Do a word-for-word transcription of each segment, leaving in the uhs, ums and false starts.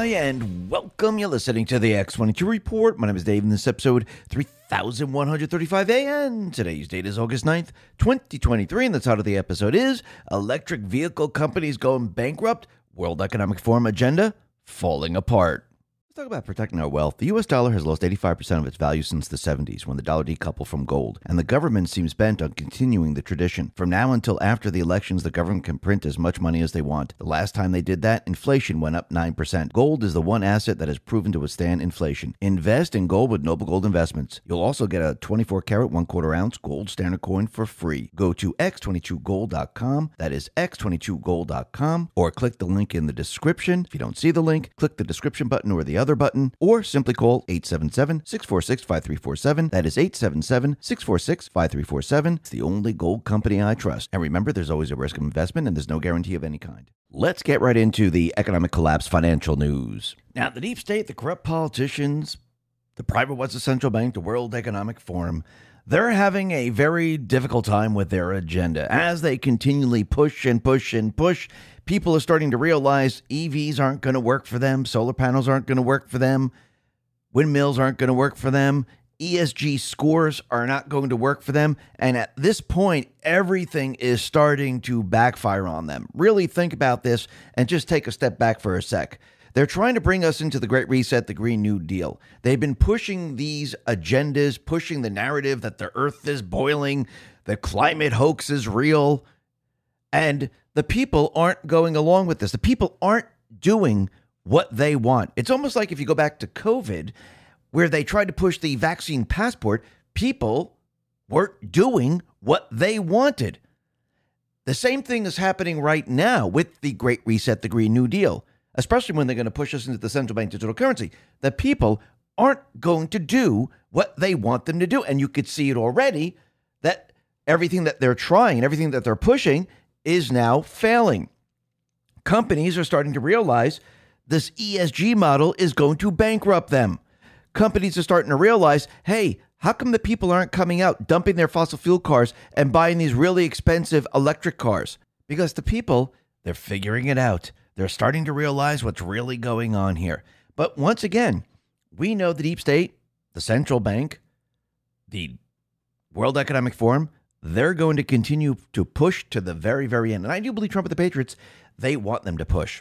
Hi, and welcome. You're listening to the X twenty-two Report. My name is Dave, and this is episode three thousand one hundred thirty-five A M. Today's date is August ninth, twenty twenty-three, and the title of the episode is Electric Vehicle Companies Going Bankrupt, World Economic Forum Agenda Falling Apart. Let's talk about protecting our wealth. The U S dollar has lost eighty-five percent of its value since the seventies, when the dollar decoupled from gold, and the government seems bent on continuing the tradition. From now until after the elections, the government can print as much money as they want. The last time they did that, inflation went up nine percent. Gold is the one asset that has proven to withstand inflation. Invest in gold with Noble Gold Investments. You'll also get a twenty-four karat, one quarter ounce gold standard coin for free. Go to x twenty-two gold dot com. That is x twenty-two gold dot com, or click the link in the description. If you don't see the link, click the description button or the other button, or simply call eight seven seven, six four six, five three four seven. That is eight seven seven, six four six, five three four seven. It's the only gold company I trust. And remember, there's always a risk of investment, and there's no guarantee of any kind. Let's get right into the economic collapse financial news. Now, the deep state, the corrupt politicians, the private Western Central Bank, the World Economic Forum, they're having a very difficult time with their agenda. As they continually push and push and push, people are starting to realize E Vs aren't going to work for them, solar panels aren't going to work for them, windmills aren't going to work for them, E S G scores are not going to work for them, and at this point, everything is starting to backfire on them. Really think about this and just take a step back for a sec. They're trying to bring us into the Great Reset, the Green New Deal. They've been pushing these agendas, pushing the narrative that the earth is boiling, the climate hoax is real, and the people aren't going along with this. The people aren't doing what they want. It's almost like if you go back to COVID, where they tried to push the vaccine passport, people weren't doing what they wanted. The same thing is happening right now with the Great Reset, the Green New Deal, especially when they're going to push us into the central bank digital currency. The people aren't going to do what they want them to do. And you could see it already that everything that they're trying and everything that they're pushing is now failing. Companies are starting to realize this E S G model is going to bankrupt them. Companies are starting to realize, hey, how come the people aren't coming out, dumping their fossil fuel cars and buying these really expensive electric cars? Because the people, they're figuring it out. They're starting to realize what's really going on here. But once again, we know the deep state, the central bank, the World Economic Forum, they're going to continue to push to the very, very end. And I do believe Trump and the Patriots, they want them to push.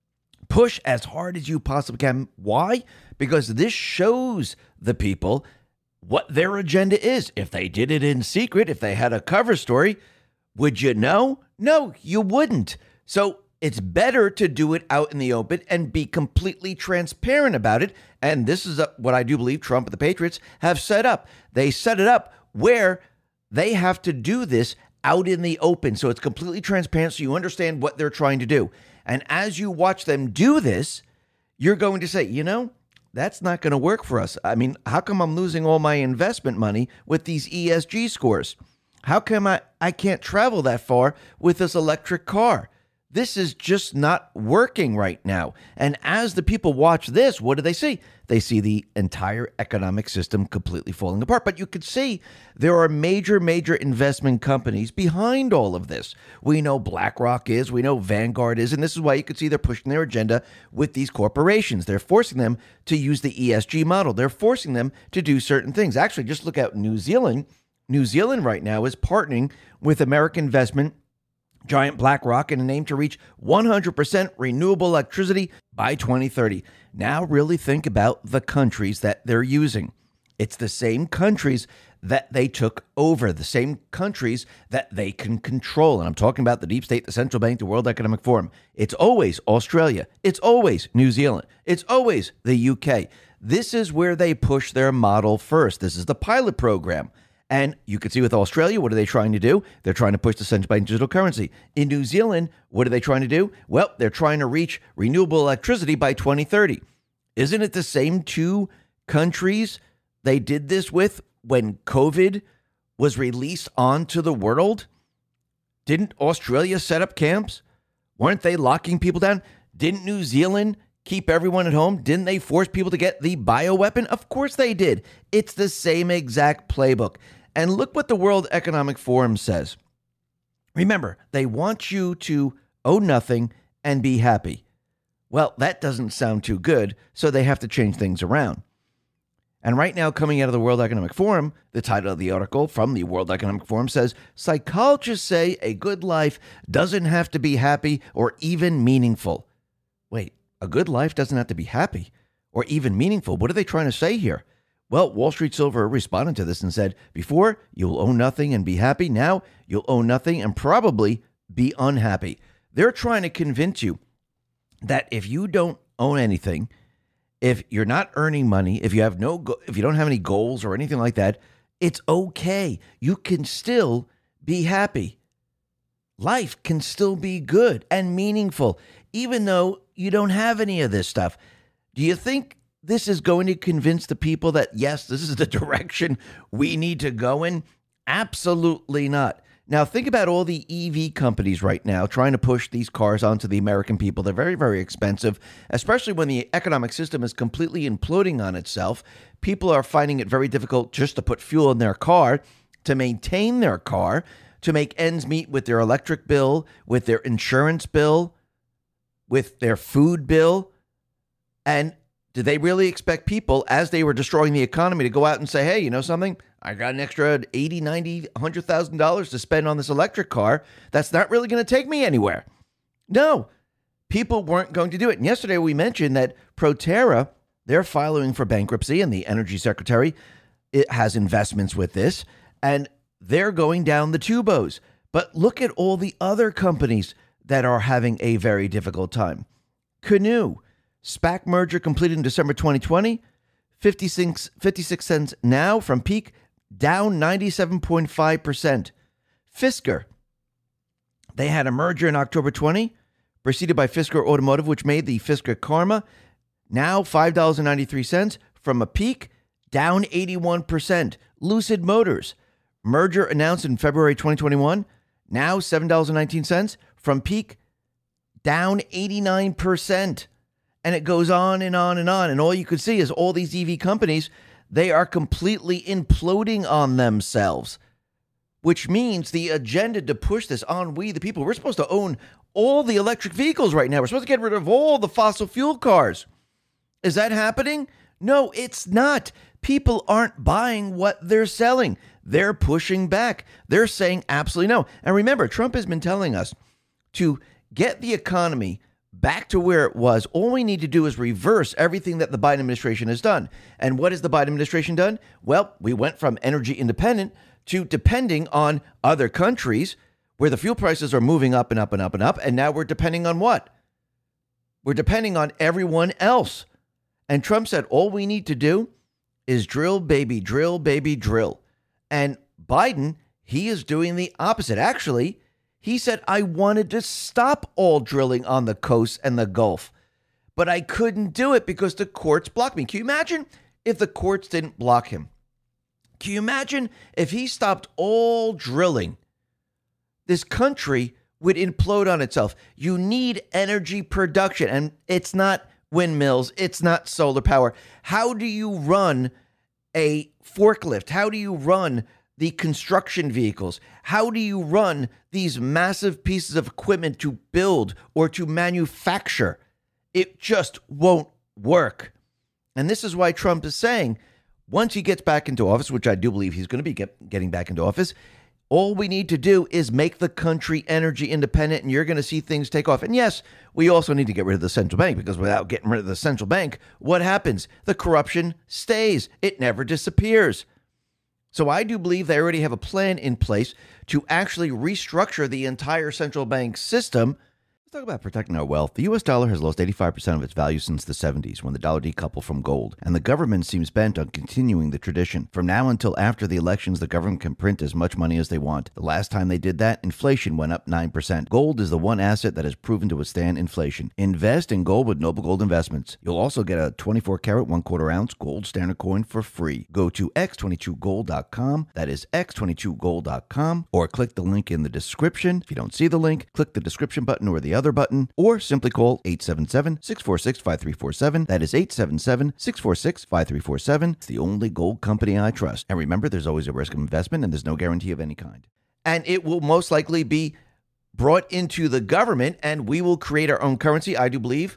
Push as hard as you possibly can. Why? Because this shows the people what their agenda is. If they did it in secret, if they had a cover story, would you know? No, you wouldn't. So it's better to do it out in the open and be completely transparent about it. And this is what I do believe Trump and the Patriots have set up. They set it up where they have to do this out in the open. So it's completely transparent, so you understand what they're trying to do. And as you watch them do this, you're going to say, you know, that's not going to work for us. I mean, how come I'm losing all my investment money with these E S G scores? How come I, I can't travel that far with this electric car? This is just not working right now. And as the people watch this, what do they see? They see the entire economic system completely falling apart. But you could see there are major, major investment companies behind all of this. We know BlackRock is, we know Vanguard is, and this is why you could see they're pushing their agenda with these corporations. They're forcing them to use the E S G model. They're forcing them to do certain things. Actually, just look at New Zealand. New Zealand right now is partnering with American investment giant BlackRock in an aim to reach one hundred percent renewable electricity by twenty thirty. Now really think about the countries that they're using. It's the same countries that they took over, the same countries that they can control. And I'm talking about the deep state, the central bank, the World Economic Forum. It's always Australia. It's always New Zealand. It's always the U K. This is where they push their model first. This is the pilot program. And you can see with Australia, what are they trying to do? They're trying to push the central bank digital currency. In New Zealand, what are they trying to do? Well, they're trying to reach renewable electricity by twenty thirty. Isn't it the same two countries they did this with when COVID was released onto the world? Didn't Australia set up camps? Weren't they locking people down? Didn't New Zealand keep everyone at home? Didn't they force people to get the bioweapon? Of course they did. It's the same exact playbook. And look what the World Economic Forum says. Remember, they want you to owe nothing and be happy. Well, that doesn't sound too good, so they have to change things around. And right now, coming out of the World Economic Forum, the title of the article from the World Economic Forum says, psychologists say a good life doesn't have to be happy or even meaningful. Wait, a good life doesn't have to be happy or even meaningful? What are they trying to say here? Well, Wall Street Silver responded to this and said, before, you'll own nothing and be happy. Now, you'll own nothing and probably be unhappy. They're trying to convince you that if you don't own anything, if you're not earning money, if you have no, go- if you don't have any goals or anything like that, it's okay. You can still be happy. Life can still be good and meaningful, even though you don't have any of this stuff. Do you think this is going to convince the people that, yes, this is the direction we need to go in? Absolutely not. Now, think about all the E V companies right now trying to push these cars onto the American people. They're very, very expensive, especially when the economic system is completely imploding on itself. People are finding it very difficult just to put fuel in their car, to maintain their car, to make ends meet with their electric bill, with their insurance bill, with their food bill. And do they really expect people, as they were destroying the economy, to go out and say, hey, you know something? I got an extra eighty, ninety, one hundred thousand dollars to spend on this electric car. That's not really going to take me anywhere. No, people weren't going to do it. And yesterday we mentioned that Proterra, they're filing for bankruptcy, and the energy secretary, it has investments with this, and they're going down the tubos. But look at all the other companies that are having a very difficult time. Canoo, SPAC merger completed in December twenty twenty, fifty-six, fifty-six cents now from peak, down ninety-seven point five percent. Fisker, they had a merger in October twenty, preceded by Fisker Automotive, which made the Fisker Karma, now five dollars and ninety-three cents from a peak, down eighty-one percent. Lucid Motors, merger announced in February twenty twenty-one, now seven dollars and nineteen cents from peak, down eighty-nine percent. And it goes on and on and on. And all you could see is all these E V companies, they are completely imploding on themselves, which means the agenda to push this on we, the people, we're supposed to own all the electric vehicles right now. We're supposed to get rid of all the fossil fuel cars. Is that happening? No, it's not. People aren't buying what they're selling. They're pushing back. They're saying absolutely no. And remember, Trump has been telling us to get the economy back to where it was. All we need to do is reverse everything that the Biden administration has done. And what has the Biden administration done? Well, we went from energy independent to depending on other countries where the fuel prices are moving up and up and up and up. And now we're depending on what? We're depending on everyone else. And Trump said, all we need to do is drill, baby, drill, baby, drill. And Biden, he is doing the opposite. Actually, he said, I wanted to stop all drilling on the coast and the Gulf, but I couldn't do it because the courts blocked me. Can you imagine if the courts didn't block him? Can you imagine if he stopped all drilling? This country would implode on itself. You need energy production, and it's not windmills. It's not solar power. How do you run a forklift? How do you run the construction vehicles? How do you run these massive pieces of equipment to build or to manufacture? It just won't work. And this is why Trump is saying, once he gets back into office, which I do believe he's going to be get, getting back into office, all we need to do is make the country energy independent, and you're going to see things take off. And yes, we also need to get rid of the central bank, because without getting rid of the central bank, what happens? The corruption stays. It never disappears. So I do believe they already have a plan in place to actually restructure the entire central bank system. Let's talk about protecting our wealth. The U S dollar has lost eighty-five percent of its value since the seventies, when the dollar decoupled from gold, and the government seems bent on continuing the tradition. From now until after the elections, the government can print as much money as they want. The last time they did that, inflation went up nine percent. Gold is the one asset that has proven to withstand inflation. Invest in gold with Noble Gold Investments. You'll also get a twenty-four karat, one quarter ounce gold standard coin for free. Go to x twenty-two gold dot com. That is x twenty-two gold dot com, or click the link in the description. If you don't see the link, click the description button or the other button, or simply call eight seven seven, six four six, five three four seven. That is eight seven seven, six four six, five three four seven. It's the only gold company I trust. And remember, there's always a risk of investment, and there's no guarantee of any kind. And it will most likely be brought into the government, and we will create our own currency. I do believe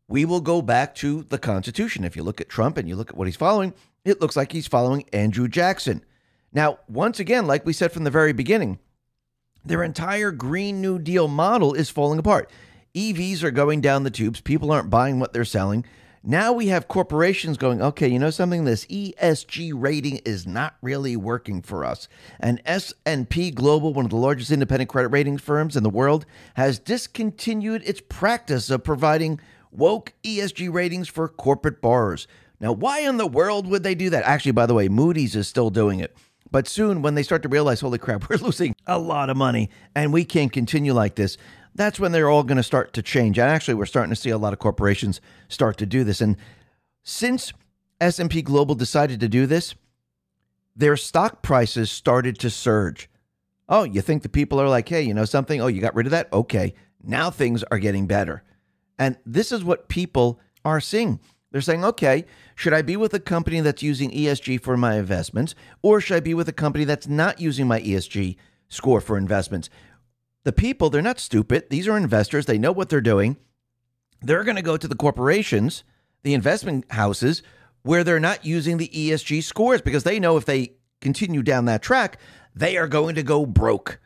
we will go back to the Constitution. If you look at Trump and you look at what he's following, it looks like he's following Andrew Jackson. Now, once again, like we said from the very beginning, their entire Green New Deal model is falling apart. E Vs are going down the tubes. People aren't buying what they're selling. Now we have corporations going, okay, you know something? This E S G rating is not really working for us. And S and P Global, one of the largest independent credit ratings firms in the world, has discontinued its practice of providing woke E S G ratings for corporate borrowers. Now, why in the world would they do that? Actually, by the way, Moody's is still doing it. But soon, when they start to realize, holy crap, we're losing a lot of money and we can't continue like this, that's when they're all going to start to change. And actually, we're starting to see a lot of corporations start to do this. And since S and P Global decided to do this, their stock prices started to surge. Oh, you think the people are like, hey, you know something? Oh, you got rid of that? Okay, now things are getting better. And this is what people are seeing. They're saying, okay, should I be with a company that's using E S G for my investments, or should I be with a company that's not using my E S G score for investments? The people, they're not stupid. These are investors. They know what they're doing. They're going to go to the corporations, the investment houses, where they're not using the E S G scores, because they know if they continue down that track, they are going to go broke.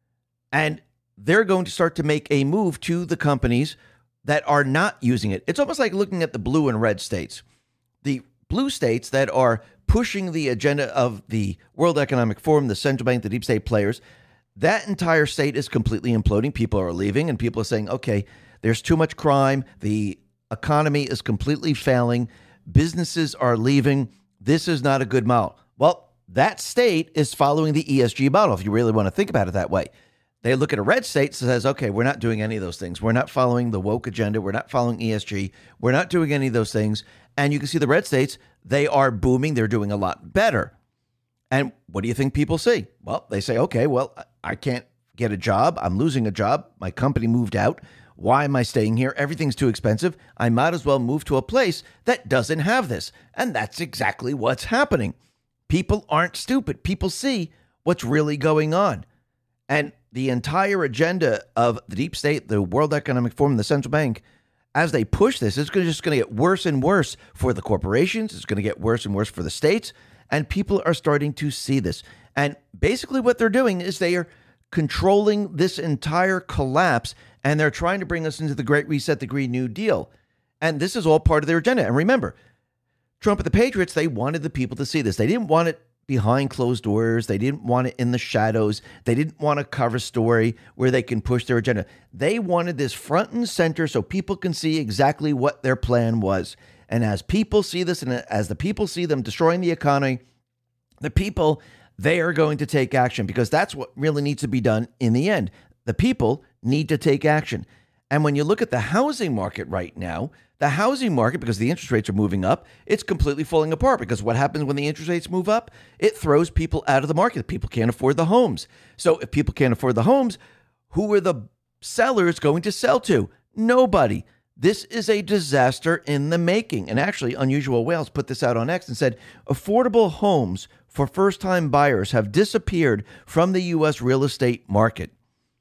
And they're going to start to make a move to the companies that are not using it. It's almost like looking at the blue and red states. The blue states that are pushing the agenda of the World Economic Forum, the central bank, the deep state players, that entire state is completely imploding. People are leaving and people are saying, okay, there's too much crime. The economy is completely failing. Businesses are leaving. This is not a good model. Well, that state is following the E S G model, if you really want to think about it that way. They look at a red state that says, okay, we're not doing any of those things. We're not following the woke agenda. We're not following E S G. We're not doing any of those things. And you can see the red states, they are booming. They're doing a lot better. And what do you think people see? Well, they say, okay, well, I can't get a job. I'm losing a job. My company moved out. Why am I staying here? Everything's too expensive. I might as well move to a place that doesn't have this. And that's exactly what's happening. People aren't stupid. People see what's really going on. And the entire agenda of the deep state, the World Economic Forum, the central bank, as they push this, it's just going to get worse and worse for the corporations. It's going to get worse and worse for the states. And people are starting to see this. And basically what they're doing is they are controlling this entire collapse, and they're trying to bring us into the Great Reset, the Green New Deal. And this is all part of their agenda. And remember, Trump and the Patriots, they wanted the people to see this. They didn't want it behind closed doors. They didn't want it in the shadows. They didn't want a cover story where they can push their agenda. They wanted this front and center so people can see exactly what their plan was. And as people see this, and as the people see them destroying the economy, the people, they are going to take action, because that's what really needs to be done in the end. The people need to take action. And when you look at the housing market right now, the housing market, because the interest rates are moving up, it's completely falling apart, because what happens when the interest rates move up? It throws people out of the market. People can't afford the homes. So if people can't afford the homes, who are the sellers going to sell to? Nobody. This is a disaster in the making. And actually, Unusual Whales put this out on X and said, affordable homes for first-time buyers have disappeared from the U S real estate market.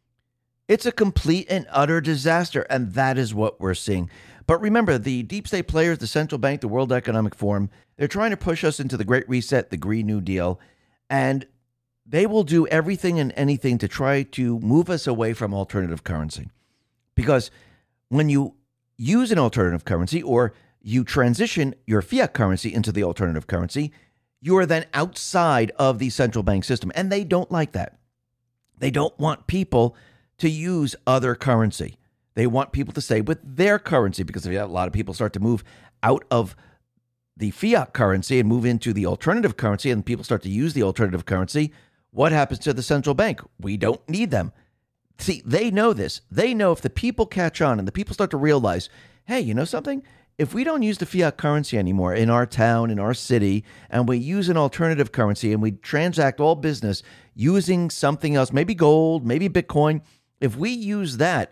It's a complete and utter disaster, and that is what we're seeing. But remember, the deep state players, the central bank, the World Economic Forum, they're trying to push us into the Great Reset, the Green New Deal, and they will do everything and anything to try to move us away from alternative currency. Because when you use an alternative currency, or you transition your fiat currency into the alternative currency, you are then outside of the central bank system. And they don't like that. They don't want people to use other currency. They want people to stay with their currency, because if a lot of people start to move out of the fiat currency and move into the alternative currency, and people start to use the alternative currency, what happens to the central bank? We don't need them. See, they know this. They know if the people catch on and the people start to realize, hey, you know something? If we don't use the fiat currency anymore in our town, in our city, and we use an alternative currency and we transact all business using something else, maybe gold, maybe Bitcoin, if we use that,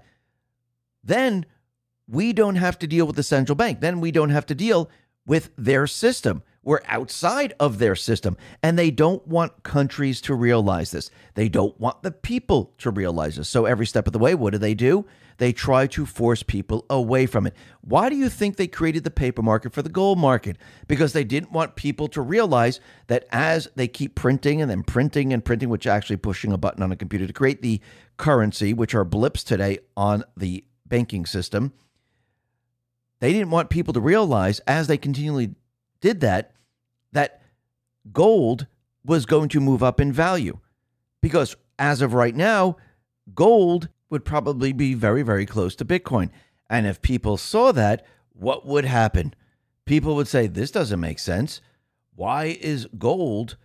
then we don't have to deal with the central bank. Then we don't have to deal with their system. We're outside of their system, and they don't want countries to realize this. They don't want the people to realize this. So every step of the way, what do they do? they try to force people away from it. Why do you think they created the paper market for the gold market? Because they didn't want people to realize that as they keep printing and then printing and printing, which actually pushing a button on a computer to create the currency, which are blips today on the banking system, they didn't want people to realize as they continually did that, that gold was going to move up in value. Because as of right now, gold would probably be very, very close to Bitcoin. And if people saw that, what would happen? People would say, this doesn't make sense. Why is gold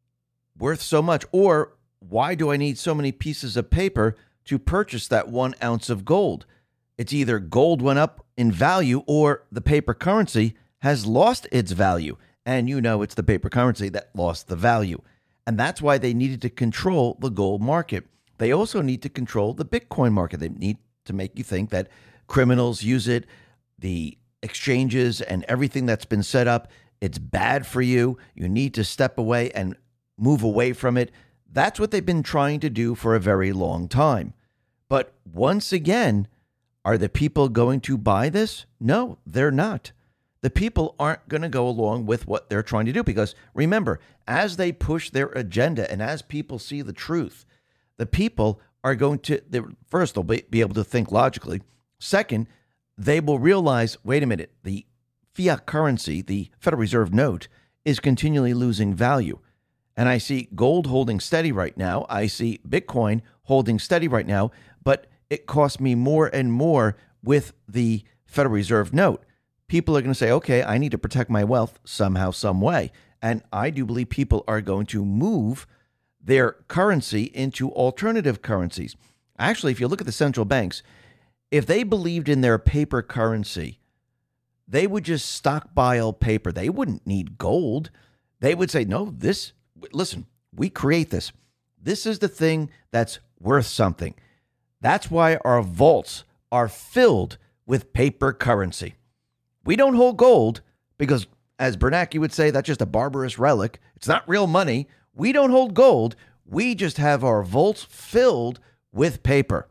worth so much? Or why do I need so many pieces of paper to purchase that one ounce of gold? It's either gold went up in value or the paper currency has lost its value. And you know it's the paper currency that lost the value. And that's why they needed to control the gold market. They also need to control the Bitcoin market. They need to make you think that criminals use it, the exchanges and everything that's been set up, it's bad for you. You need to step away and move away from it. That's what they've been trying to do for a very long time. But once again, are the people going to buy this? No, they're not. The people aren't going to go along with what they're trying to do because remember, as they push their agenda and as people see the truth, the people are going to, first, they'll be, be able to think logically. Second, they will realize, wait a minute, the fiat currency, the Federal Reserve note, is continually losing value. And I see gold holding steady right now. I see Bitcoin holding steady right now, but it costs me more and more with the Federal Reserve note. People are going to say, okay, I need to protect my wealth somehow, some way. And I do believe people are going to move their currency into alternative currencies. Actually, if you look at the central banks, if they believed in their paper currency, they would just stockpile paper. They wouldn't need gold. They would say, no, this, listen, we create this. This is the thing that's worth something. That's why our vaults are filled with paper currency. We don't hold gold because, as Bernanke would say, that's just a barbarous relic. It's not real money. We don't hold gold. We just have our vaults filled with paper.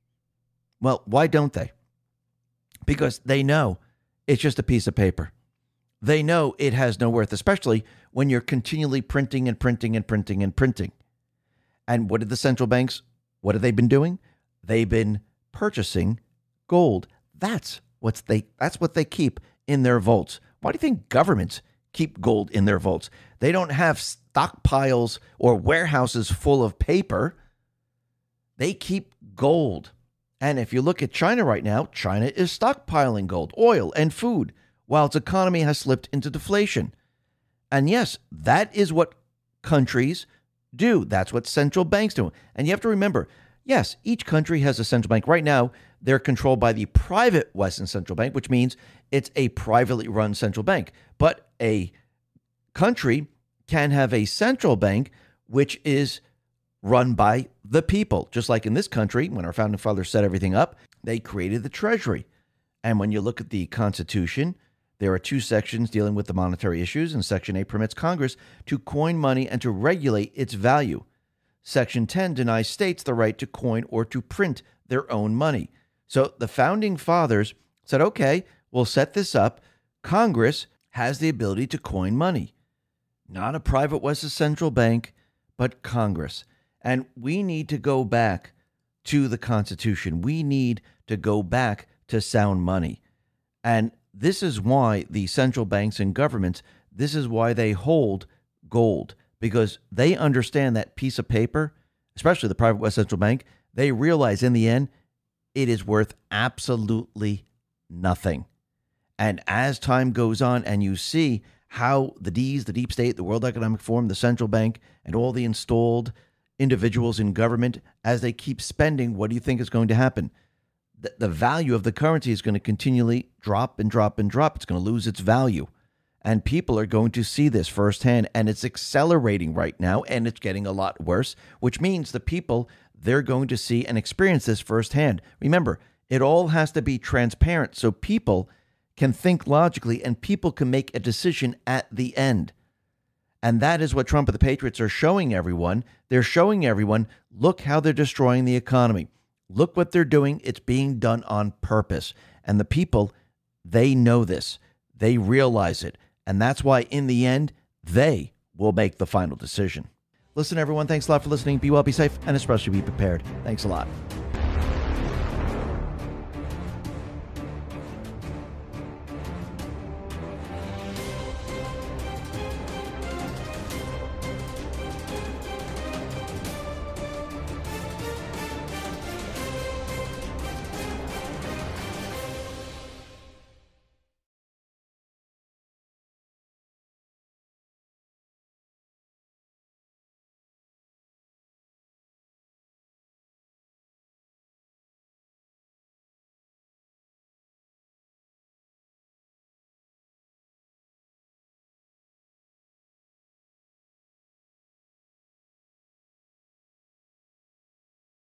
Well, why don't they? Because they know it's just a piece of paper. They know it has no worth, especially when you're continually printing and printing and printing and printing. And what did the central banks, what have they been doing? They've been purchasing gold. That's what's they that's what they keep in their vaults. Why do you think governments keep gold in their vaults? They don't have stockpiles or warehouses full of paper. They keep gold. And if you look at China right now, China is stockpiling gold, oil, and food, while its economy has slipped into deflation. And yes, that is what countries do. That's what central banks do. And you have to remember, yes, each country has a central bank. Right now, they're controlled by the private Western Central Bank, which means it's a privately run central bank. But a country can have a central bank which is run by the people. Just like in this country, when our founding fathers set everything up, they created the Treasury. And when you look at the Constitution, there are two sections dealing with the monetary issues, and Section eight permits Congress to coin money and to regulate its value. Section ten denies states the right to coin or to print their own money. So the founding fathers said, okay, we'll set this up. Congress has the ability to coin money. Not a private Western Central Bank, but Congress. And we need to go back to the Constitution. We need to go back to sound money. And this is why the central banks and governments, this is why they hold gold, because they understand that piece of paper, especially the private West Central Bank, they realize in the end, it is worth absolutely nothing. And as time goes on and you see how the D's, the deep state, the World Economic Forum, the central bank, and all the installed individuals in government, as they keep spending, what do you think is going to happen? The, the value of the currency is going to continually drop and drop and drop. It's going to lose its value. And people are going to see this firsthand, and it's accelerating right now, and it's getting a lot worse, which means the people, they're going to see and experience this firsthand. Remember, it all has to be transparent so people can think logically and people can make a decision at the end. And that is what Trump and the Patriots are showing everyone. They're showing everyone, look how they're destroying the economy. Look what they're doing. It's being done on purpose. And the people, they know this. They realize it. And that's why, in the end, they will make the final decision. Listen, everyone, thanks a lot for listening. Be well, be safe, and especially be prepared. Thanks a lot.